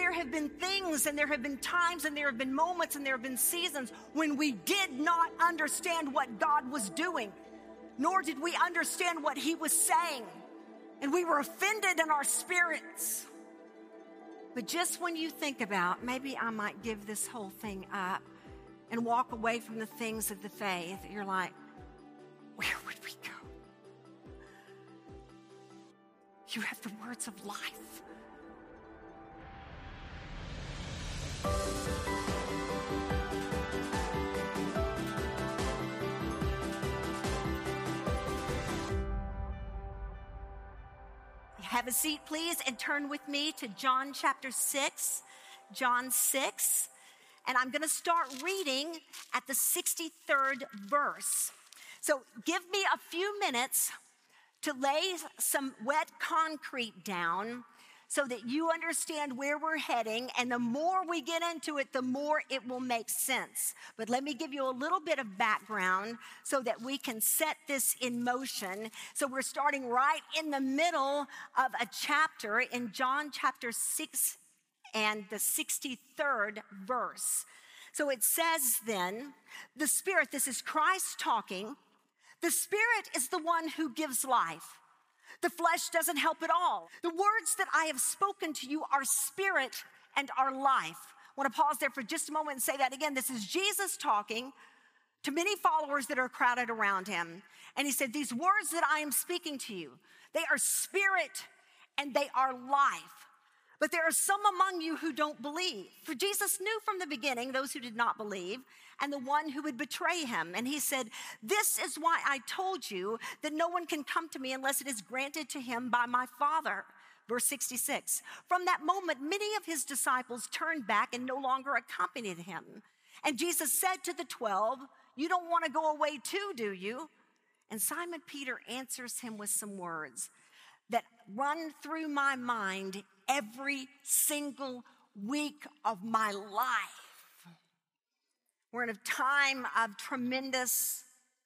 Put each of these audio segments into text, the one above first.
there have been things and there have been times and there have been moments and there have been seasons when we did not understand what God was doing, nor did we understand what he was saying. And we were offended in our spirits. But just when you think about, maybe I might give this whole thing up and walk away from the things of the faith, you're like, where would we go? You have the words of life. Have a seat, please, and turn with me to John chapter 6, John 6. And I'm going to start reading at the 63rd verse. So give me a few minutes to lay some wet concrete down so that you understand where we're heading. And the more we get into it, the more it will make sense. But let me give you a little bit of background so that we can set this in motion. So we're starting right in the middle of a chapter in John chapter 6 and the 63rd verse. So it says then, the Spirit, this is Christ talking, the Spirit is the one who gives life. The flesh doesn't help at all. The words that I have spoken to you are spirit and are life. I want to pause there for just a moment and say that again. This is Jesus talking to many followers that are crowded around him. And he said, these words that I am speaking to you, they are spirit and they are life. But there are some among you who don't believe. For Jesus knew from the beginning those who did not believe and the one who would betray him. And he said, this is why I told you that no one can come to me unless it is granted to him by my Father. Verse 66. From that moment, many of his disciples turned back and no longer accompanied him. And Jesus said to the 12, you don't want to go away too, do you? And Simon Peter answers him with some words that run through my mind every single week of my life. We're in a time of tremendous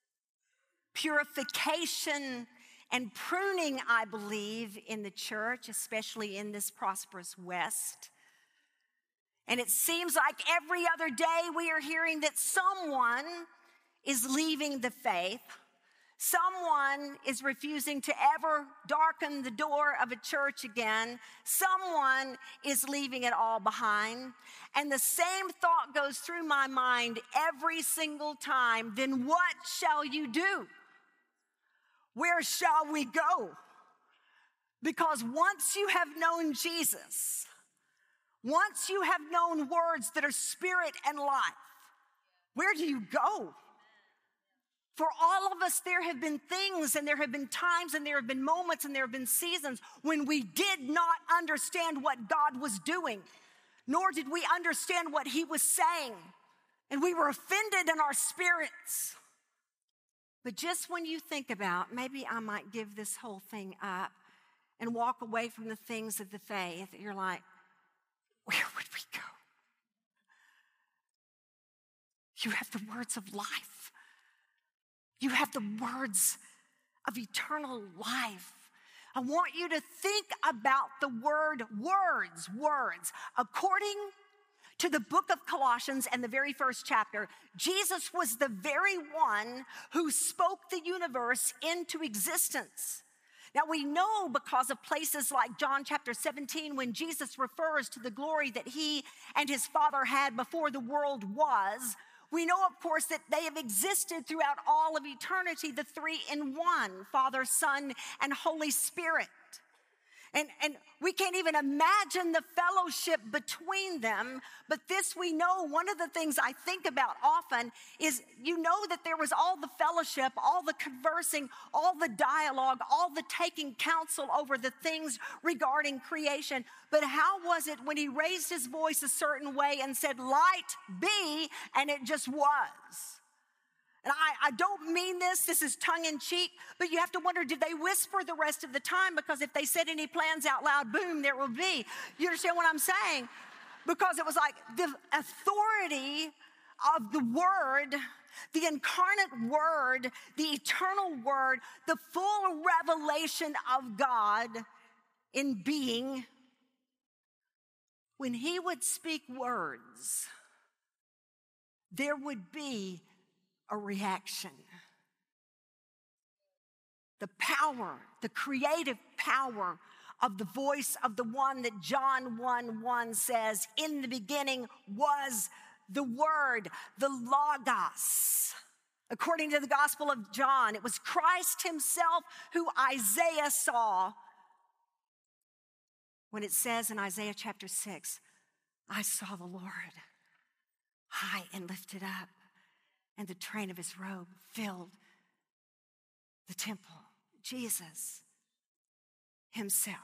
purification and pruning, I believe, in the church, especially in this prosperous West. And it seems like every other day we are hearing that someone is leaving the faith. Someone is refusing to ever darken the door of a church again. Someone is leaving it all behind. And the same thought goes through my mind every single time. Then what shall you do? Where shall we go? Because once you have known Jesus, once you have known words that are spirit and life, where do you go? For all of us, there have been things and there have been times and there have been moments and there have been seasons when we did not understand what God was doing, nor did we understand what he was saying. And we were offended in our spirits. But just when you think about, maybe I might give this whole thing up and walk away from the things of the faith, you're like, where would we go? You have the words of life. You have the words of eternal life. I want you to think about the word words. According to the book of Colossians and the very first chapter, Jesus was the very one who spoke the universe into existence. Now we know because of places like John chapter 17, when Jesus refers to the glory that he and his Father had before the world was, we know, of course, that they have existed throughout all of eternity, the three in one, Father, Son, and Holy Spirit. And we can't even imagine the fellowship between them. But this we know, one of the things I think about often is, you know, that there was all the fellowship, all the conversing, all the dialogue, all the taking counsel over the things regarding creation. But how was it when he raised his voice a certain way and said, light be, and it just was? And I don't mean this is tongue in cheek, but you have to wonder, did they whisper the rest of the time? Because if they said any plans out loud, boom, there will be. You understand what I'm saying? Because it was like the authority of the Word, the incarnate Word, the eternal Word, the full revelation of God in being when he would speak words, there would be a reaction. The power, the creative power of the voice of the one that John 1:1 says, in the beginning was the Word, the Logos. According to the Gospel of John, it was Christ himself who Isaiah saw when it says in Isaiah chapter 6, I saw the Lord high and lifted up, and the train of his robe filled the temple. Jesus himself.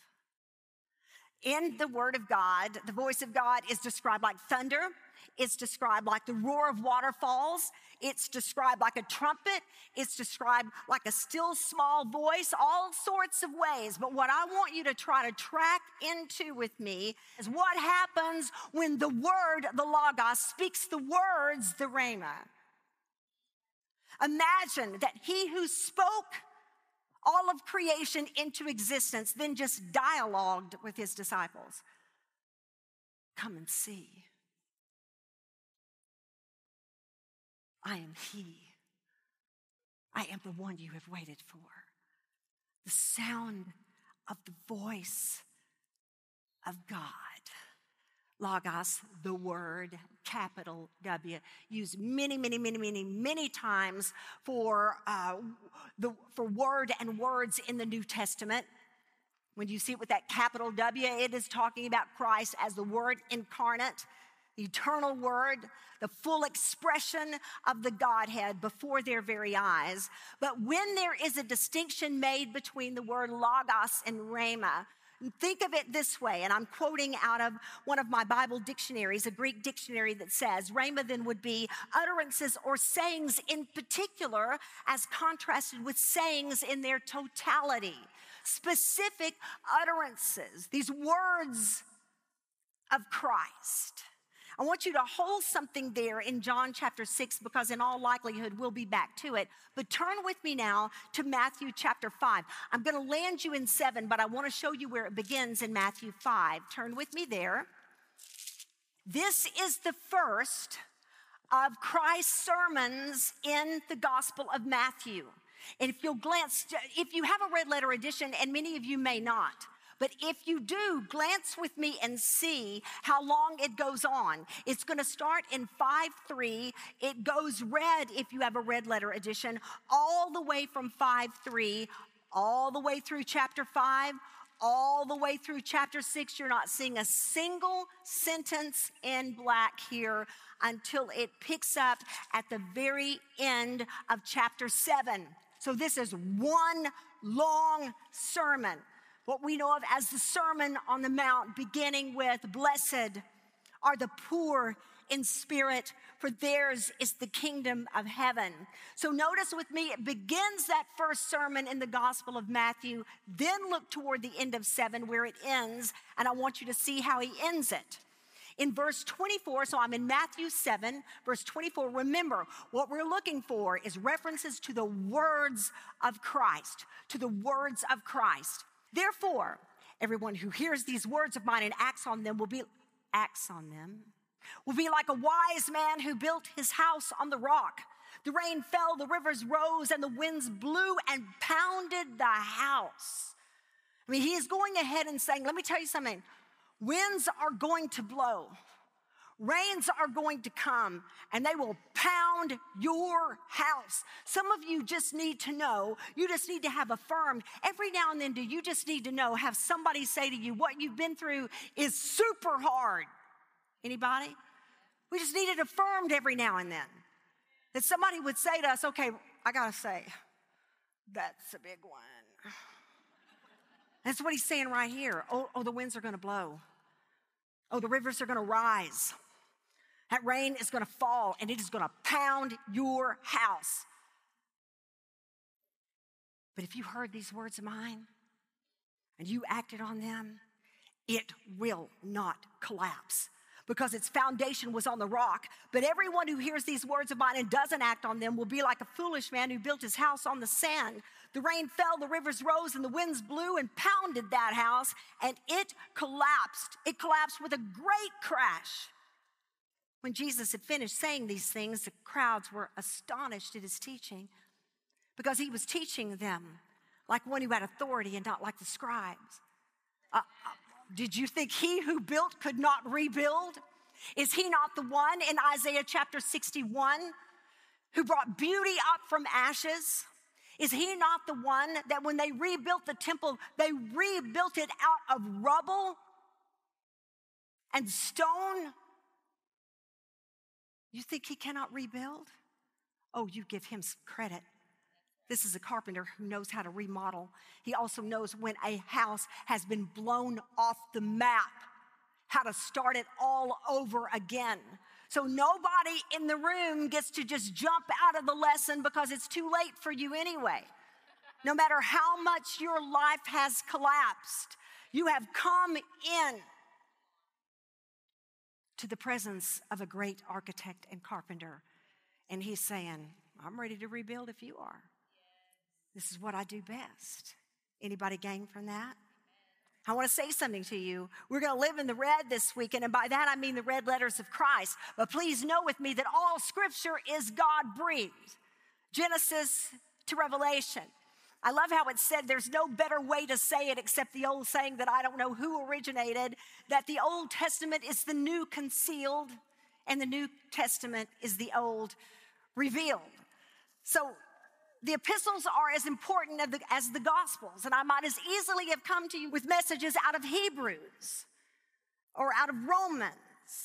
In the Word of God, the voice of God is described like thunder. It's described like the roar of waterfalls. It's described like a trumpet. It's described like a still small voice, all sorts of ways. But what I want you to try to track into with me is what happens when the Word, the Logos, speaks the words, the Rhema. Imagine that he who spoke all of creation into existence then just dialogued with his disciples. Come and see. I am he. I am the one you have waited for. The sound of the voice of God. Logos, the word, capital W, used many times for word and words in the New Testament. When you see it with that capital W, it is talking about Christ as the Word incarnate, the eternal Word, the full expression of the Godhead before their very eyes. But when there is a distinction made between the word Logos and Rhema, think of it this way, and I'm quoting out of one of my Bible dictionaries, a Greek dictionary that says, Rhema then would be utterances or sayings in particular as contrasted with sayings in their totality. Specific utterances, these words of Christ. I want you to hold something there in John chapter 6 because in all likelihood we'll be back to it. But turn with me now to Matthew chapter 5. I'm going to land you in 7, but I want to show you where it begins in Matthew 5. Turn with me there. This is the first of Christ's sermons in the Gospel of Matthew. And if you'll glance, if you have a red letter edition, and many of you may not, but if you do, glance with me and see how long it goes on. It's going to start in 5:3. It goes red if you have a red letter edition, all the way from 5:3, all the way through chapter 5, all the way through chapter 6. You're not seeing a single sentence in black here until it picks up at the very end of chapter 7. So this is one long sermon. What we know of as the Sermon on the Mount, beginning with, blessed are the poor in spirit, for theirs is the kingdom of heaven. So notice with me, it begins that first sermon in the Gospel of Matthew, then look toward the end of 7 where it ends, and I want you to see how he ends it. In verse 24, so I'm in Matthew 7, verse 24, remember, what we're looking for is references to the words of Christ, to the words of Christ. Therefore, everyone who hears these words of mine and acts on them will be like a wise man who built his house on the rock. The rain fell, the rivers rose, and the winds blew and pounded the house. I mean, he is going ahead and saying, let me tell you something. Winds are going to blow. Rains are going to come, and they will pound your house. Some of you just need to know, you just need to have affirmed. Every now and then, do you just need to know, have somebody say to you, what you've been through is super hard. Anybody? We just need it affirmed every now and then. That somebody would say to us, okay, I got to say, that's a big one. That's what he's saying right here. Oh, the winds are going to blow. Oh, the rivers are going to rise. That rain is going to fall, and it is going to pound your house. But if you heard these words of mine and you acted on them, it will not collapse because its foundation was on the rock. But everyone who hears these words of mine and doesn't act on them will be like a foolish man who built his house on the sand. The rain fell, the rivers rose, and the winds blew and pounded that house, and it collapsed. It collapsed with a great crash. When Jesus had finished saying these things, the crowds were astonished at his teaching because he was teaching them like one who had authority and not like the scribes. Did you think he who built could not rebuild? Is he not the one in Isaiah chapter 61 who brought beauty up from ashes? Is he not the one that when they rebuilt the temple, they rebuilt it out of rubble and stone? You think he cannot rebuild? Oh, you give him some credit. This is a carpenter who knows how to remodel. He also knows when a house has been blown off the map, how to start it all over again. So nobody in the room gets to just jump out of the lesson because it's too late for you anyway. No matter how much your life has collapsed, you have come in to the presence of a great architect and carpenter. And he's saying, I'm ready to rebuild if you are. This is what I do best. Anybody gain from that? I want to say something to you. We're going to live in the red this weekend, and by that I mean the red letters of Christ. But please know with me that all Scripture is God-breathed. Genesis to Revelation. I love how it said there's no better way to say it except the old saying that I don't know who originated, that the Old Testament is the new concealed, and the New Testament is the old revealed. So the epistles are as important as the Gospels, and I might as easily have come to you with messages out of Hebrews or out of Romans.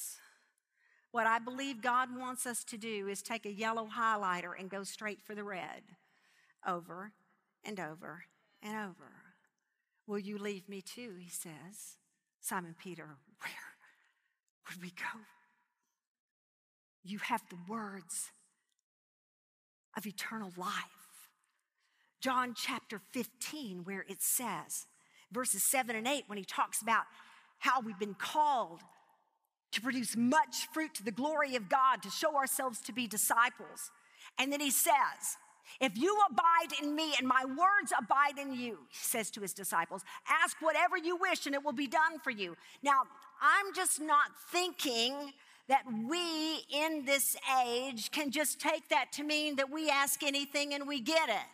What I believe God wants us to do is take a yellow highlighter and go straight for the red, over and over and over. Will you leave me too, he says. Simon Peter, where would we go? You have the words of eternal life. John chapter 15, where it says, verses 7 and 8, when he talks about how we've been called to produce much fruit to the glory of God, to show ourselves to be disciples. And then he says, if you abide in me and my words abide in you, he says to his disciples, ask whatever you wish and it will be done for you. Now, I'm just not thinking that we in this age can just take that to mean that we ask anything and we get it.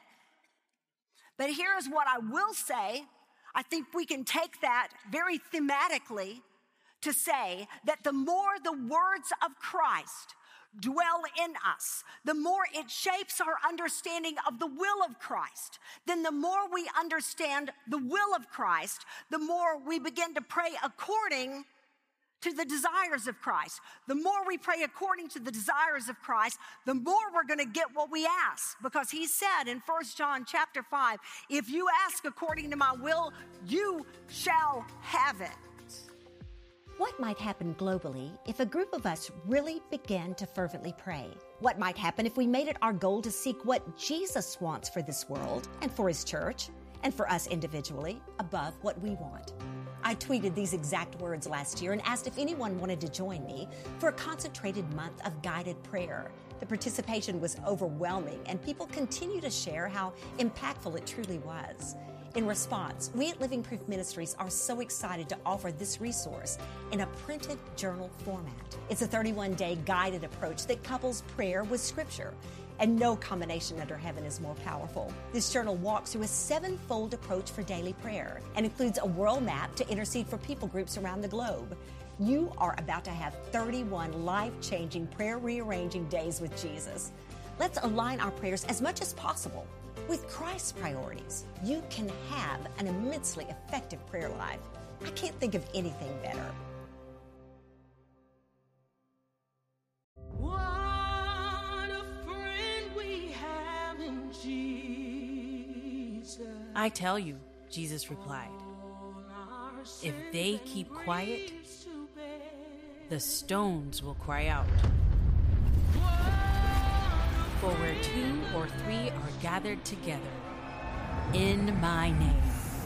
But here's what I will say. I think we can take that very thematically to say that the more the words of Christ dwell in us, the more it shapes our understanding of the will of Christ. Then the more we understand the will of Christ, the more we begin to pray according to the desires of Christ. The more we pray according to the desires of Christ, the more we're going to get what we ask. Because he said in 1 John chapter 5, if you ask according to my will, you shall have it. What might happen globally if a group of us really began to fervently pray? What might happen if we made it our goal to seek what Jesus wants for this world and for his church and for us individually above what we want? I tweeted these exact words last year and asked if anyone wanted to join me for a concentrated month of guided prayer. The participation was overwhelming, and people continue to share how impactful it truly was. In response, we at Living Proof Ministries are so excited to offer this resource in a printed journal format. It's a 31-day guided approach that couples prayer with Scripture, and no combination under heaven is more powerful. This journal walks through a 7-fold approach for daily prayer and includes a world map to intercede for people groups around the globe. You are about to have 31 life-changing, prayer-rearranging days with Jesus. Let's align our prayers as much as possible with Christ's priorities. You can have an immensely effective prayer life. I can't think of anything better. What a friend we have in Jesus. I tell you, Jesus replied, if they keep quiet, the stones will cry out. For where 2 or 3 are gathered together in my name,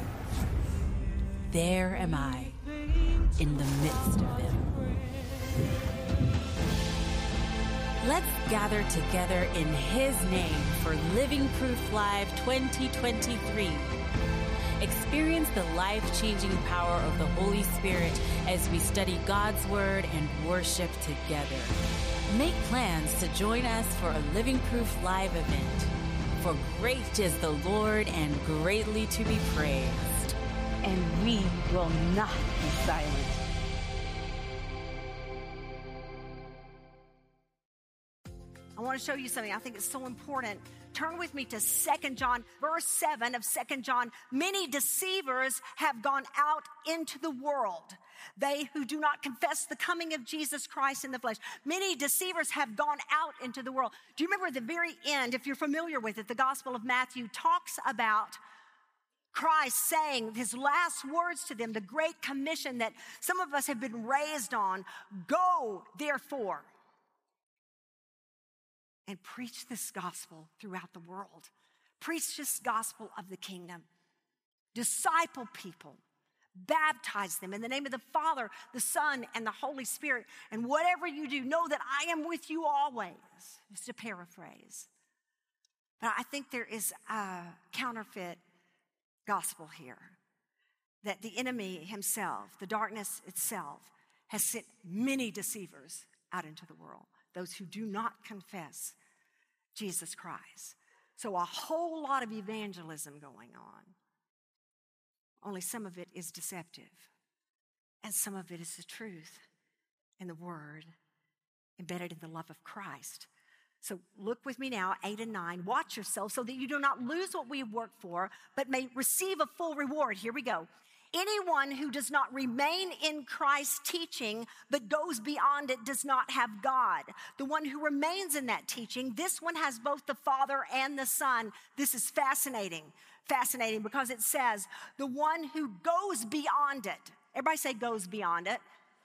there am I in the midst of them. Let's gather together in His name for Living Proof Live 2023. Experience the life-changing power of the Holy Spirit as we study God's Word and worship together. Make plans to join us for a Living Proof Live event. For great is the Lord and greatly to be praised. And we will not be silent. I want to show you something. I think it's so important. Turn with me to 2 John, verse 7 of 2 John. Many deceivers have gone out into the world. They who do not confess the coming of Jesus Christ in the flesh. Many deceivers have gone out into the world. Do you remember at the very end, if you're familiar with it, the Gospel of Matthew talks about Christ saying his last words to them, the great commission that some of us have been raised on. Go, therefore, and preach this gospel throughout the world. Preach this gospel of the kingdom. Disciple people. Baptize them in the name of the Father, the Son, and the Holy Spirit. And whatever you do, know that I am with you always. Just to paraphrase. But I think there is a counterfeit gospel here. That the enemy himself, the darkness itself, has sent many deceivers out into the world. Those who do not confess Jesus Christ. So a whole lot of evangelism going on. Only some of it is deceptive. And some of it is the truth and the word embedded in the love of Christ. So look with me now, 8 and 9. Watch yourself so that you do not lose what we have worked for, but may receive a full reward. Here we go. Anyone who does not remain in Christ's teaching but goes beyond it does not have God. The one who remains in that teaching, this one has both the Father and the Son. This is fascinating because it says the one who goes beyond it. Everybody say goes beyond it.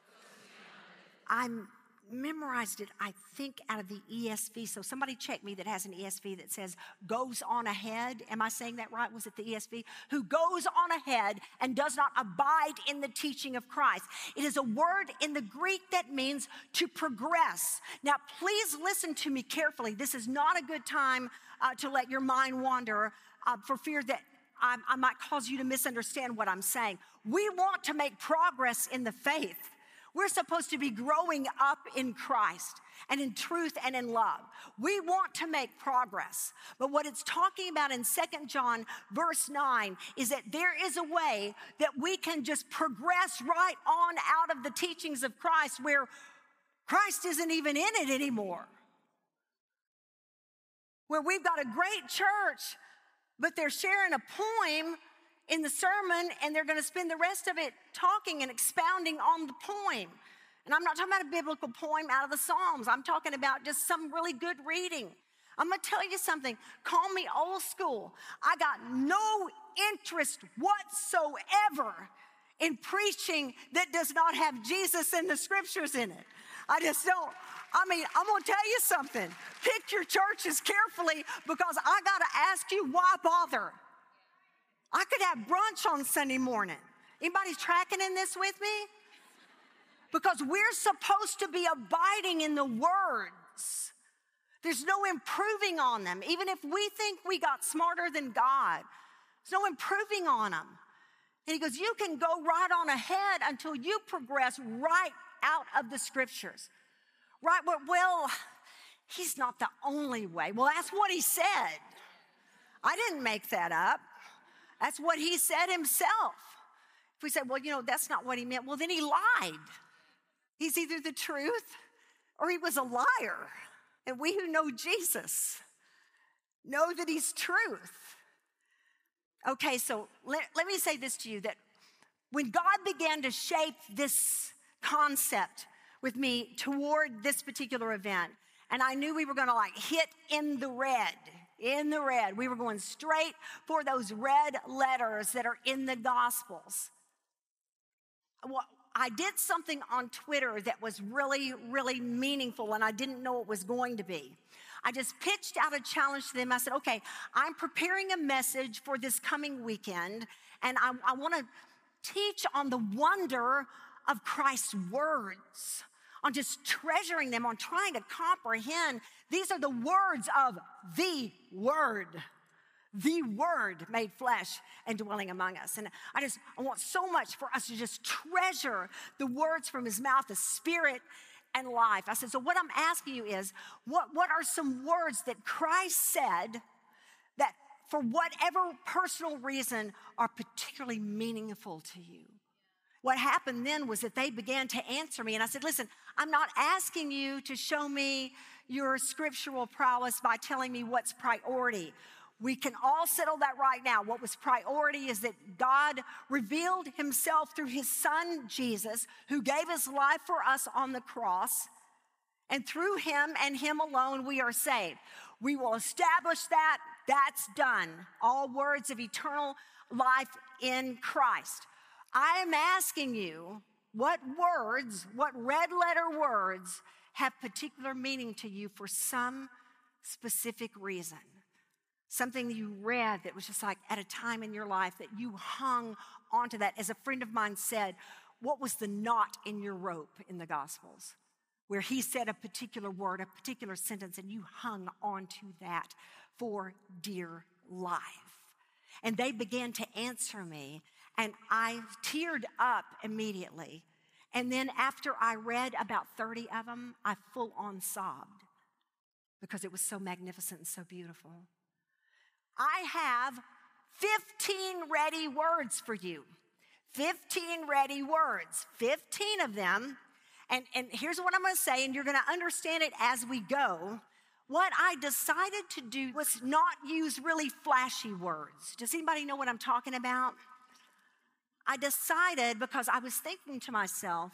I memorized it, I think, out of the ESV. So somebody check me that has an ESV that says goes on ahead. Am I saying that right? Was it the ESV? Who goes on ahead and does not abide in the teaching of Christ. It is a word in the Greek that means to progress. Now, please listen to me carefully. This is not a good time to let your mind wander for fear that I might cause you to misunderstand what I'm saying. We want to make progress in the faith. We're supposed to be growing up in Christ and in truth and in love. We want to make progress. But what it's talking about in 2 John verse 9 is that there is a way that we can just progress right on out of the teachings of Christ where Christ isn't even in it anymore. Where we've got a great church, but they're sharing a poem in the sermon, and they're going to spend the rest of it talking and expounding on the poem. And I'm not talking about a biblical poem out of the Psalms. I'm talking about just some really good reading. I'm going to tell you something. Call me old school. I got no interest whatsoever in preaching that does not have Jesus and the scriptures in it. I just don't. I'm going to tell you something. Pick your churches carefully because I got to ask you, why bother? I could have brunch on Sunday morning. Anybody tracking in this with me? Because we're supposed to be abiding in the words. There's no improving on them. Even if we think we got smarter than God, there's no improving on them. And he goes, you can go right on ahead until you progress right out of the scriptures. Right, well, he's not the only way. Well, that's what he said. I didn't make that up. That's what he said himself. If we say, well, that's not what he meant, well, then he lied. He's either the truth or he was a liar. And we who know Jesus know that he's truth. Okay, so let me say this to you, that when God began to shape this concept with me toward this particular event, and I knew we were going to hit in the red. We were going straight for those red letters that are in the Gospels. Well, I did something on Twitter that was really, really meaningful, and I didn't know it was going to be. I just pitched out a challenge to them. I said, okay, I'm preparing a message for this coming weekend, and I want to teach on the wonder of Christ's words, on just treasuring them, on trying to comprehend. These are the words of the Word made flesh and dwelling among us. And I want so much for us to just treasure the words from his mouth, the spirit and life. I said, so what I'm asking you is, what are some words that Christ said that for whatever personal reason are particularly meaningful to you? What happened then was that they began to answer me. And I said, listen, I'm not asking you to show me your scriptural prowess by telling me what's priority. We can all settle that right now. What was priority is that God revealed himself through his son, Jesus, who gave his life for us on the cross. And through him and him alone, we are saved. We will establish that. That's done. All words of eternal life in Christ. I am asking you, what words, what red letter words have particular meaning to you for some specific reason? Something you read that was just like at a time in your life that you hung onto that. As a friend of mine said, what was the knot in your rope in the Gospels? Where he said a particular word, a particular sentence, and you hung onto that for dear life. And they began to answer me, and I teared up immediately. And then after I read about 30 of them, I full on sobbed because it was so magnificent and so beautiful. I have 15 ready words for you. 15 ready words. 15 of them. And here's what I'm going to say, and you're going to understand it as we go. What I decided to do was not use really flashy words. Does anybody know what I'm talking about? I decided, because I was thinking to myself,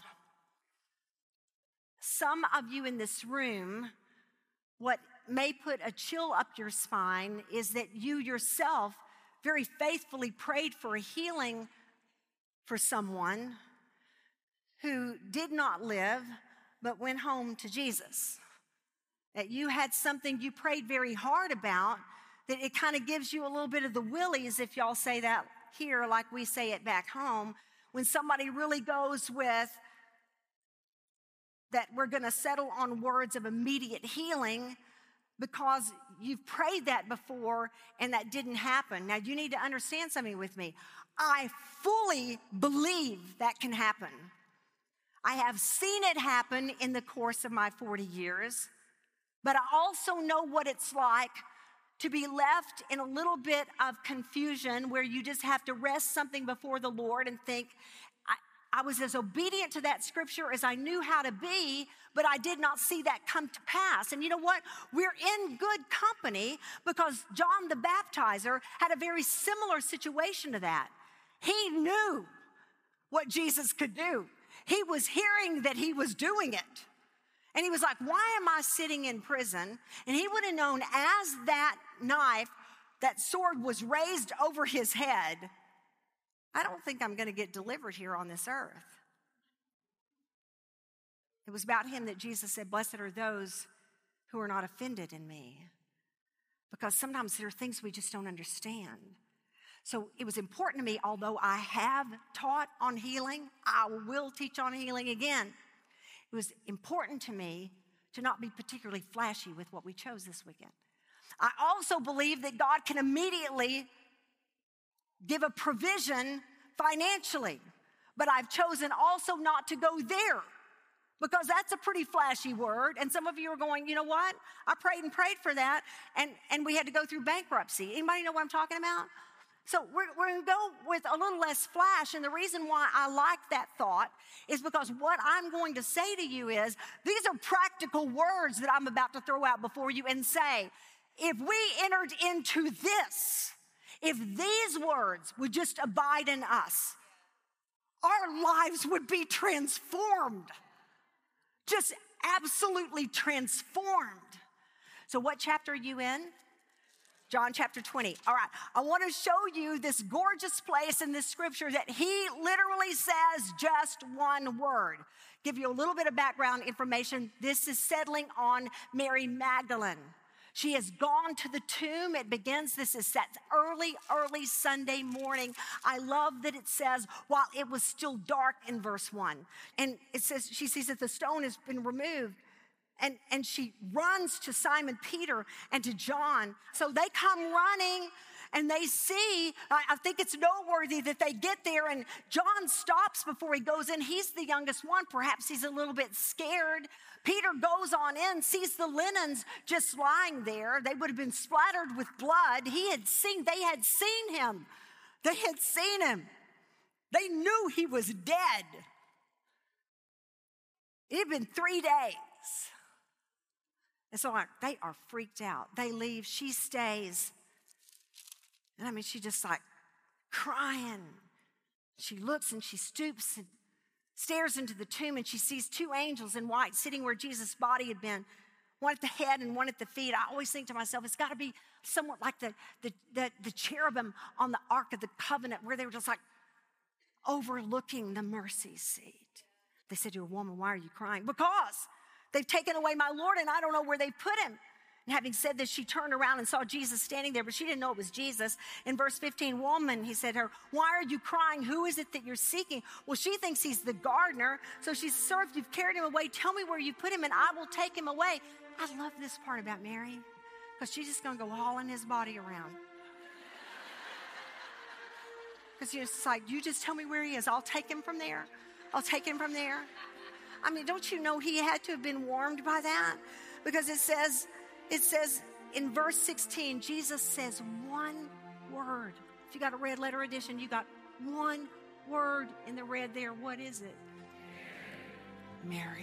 some of you in this room, what may put a chill up your spine is that you yourself very faithfully prayed for a healing for someone who did not live but went home to Jesus. That you had something you prayed very hard about, that it kind of gives you a little bit of the willies, if y'all say that here like we say it back home, when somebody really goes with that we're going to settle on words of immediate healing because you've prayed that before and that didn't happen. Now, you need to understand something with me. I fully believe that can happen. I have seen it happen in the course of my 40 years, but I also know what it's like to be left in a little bit of confusion where you just have to rest something before the Lord and think, I was as obedient to that scripture as I knew how to be, but I did not see that come to pass. And you know what? We're in good company because John the Baptizer had a very similar situation to that. He knew what Jesus could do. He was hearing that he was doing it. And he was like, why am I sitting in prison? And he would have known as that knife, that sword was raised over his head, I don't think I'm going to get delivered here on this earth. It was about him that Jesus said, blessed are those who are not offended in me. Because sometimes there are things we just don't understand. So it was important to me, although I have taught on healing, I will teach on healing again. It was important to me to not be particularly flashy with what we chose this weekend. I also believe that God can immediately give a provision financially, but I've chosen also not to go there because that's a pretty flashy word. And some of you are going, you know what? I prayed and prayed for that, and we had to go through bankruptcy. Anybody know what I'm talking about? So we're going to go with a little less flash, and the reason why I like that thought is because what I'm going to say to you is these are practical words that I'm about to throw out before you and say, if we entered into this, if these words would just abide in us, our lives would be transformed. Just absolutely transformed. So what chapter are you in? John chapter 20. All right, I want to show you this gorgeous place in this scripture that he literally says just one word. Give you a little bit of background information. This is settling on Mary Magdalene. She has gone to the tomb. It begins, this is that early Sunday morning. I love that it says, while it was still dark in verse 1. And it says, she sees that the stone has been removed. And she runs to Simon Peter and to John. So they come running and they see, I think it's noteworthy that they get there and John stops before he goes in. He's the youngest one. Perhaps he's a little bit scared. Peter goes on in, sees the linens just lying there. They would have been splattered with blood. They had seen him. They had seen him. They knew he was dead. It had been 3 days. And so they are freaked out. They leave. She stays. And I mean, she just like crying. She looks and she stoops and stares into the tomb, and she sees two angels in white sitting where Jesus' body had been, one at the head and one at the feet. I always think to myself, it's got to be somewhat like the cherubim on the Ark of the Covenant, where they were just like overlooking the mercy seat. They said to a woman, why are you crying? Because they've taken away my Lord, and I don't know where they put him. And having said this, she turned around and saw Jesus standing there, but she didn't know it was Jesus. In verse 15, woman, he said to her, why are you crying? Who is it that you're seeking? Well, she thinks he's the gardener. So she said, sir, if you've carried him away, tell me where you put him and I will take him away. I love this part about Mary, because she's just going to go hauling his body around. Because it's like, you just tell me where he is. I'll take him from there. I'll take him from there. I mean, don't you know he had to have been warmed by that? Because it says in verse 16, Jesus says one word. If you got a red letter edition, you got one word in the red there. What is it? Mary.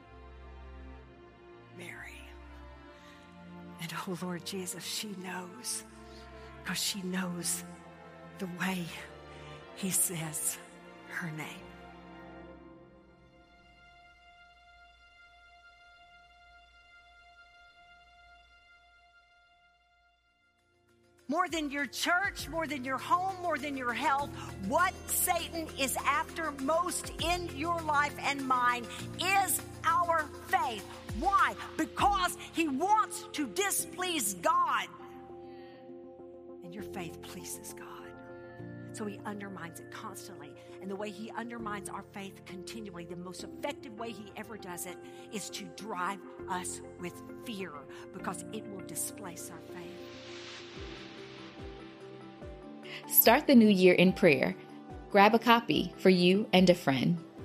Mary. And oh Lord Jesus, she knows, because she knows the way he says her name. More than your church, more than your home, more than your health, what Satan is after most in your life and mine is our faith. Why? Because he wants to displease God. And your faith pleases God. So he undermines it constantly. And the way he undermines our faith continually, the most effective way he ever does it, is to drive us with fear, because it will displace our faith. Start the new year in prayer. Grab a copy for you and a friend.